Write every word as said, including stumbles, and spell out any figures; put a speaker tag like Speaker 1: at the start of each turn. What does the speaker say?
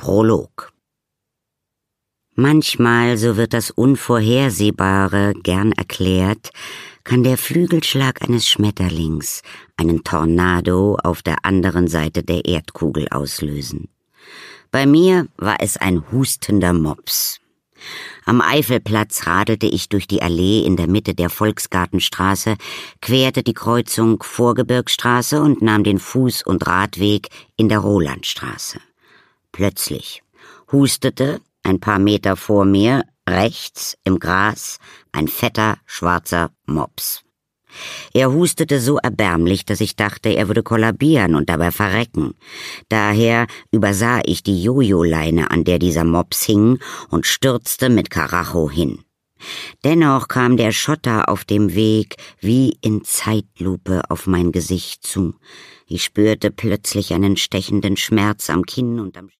Speaker 1: Prolog. Manchmal, so wird das Unvorhersehbare gern erklärt, kann der Flügelschlag eines Schmetterlings einen Tornado auf der anderen Seite der Erdkugel auslösen. Bei mir war es ein hustender Mops. Am Eifelplatz radelte ich durch die Allee in der Mitte der Volksgartenstraße, querte die Kreuzung Vorgebirgsstraße und nahm den Fuß- und Radweg in der Rolandstraße. Plötzlich hustete ein paar Meter vor mir, rechts im Gras, ein fetter, schwarzer Mops. Er hustete so erbärmlich, dass ich dachte, er würde kollabieren und dabei verrecken. Daher übersah ich die Jojo-Leine, an der dieser Mops hing, und stürzte mit Karacho hin. Dennoch kam der Schotter auf dem Weg wie in Zeitlupe auf mein Gesicht zu. Ich spürte plötzlich einen stechenden Schmerz am Kinn und am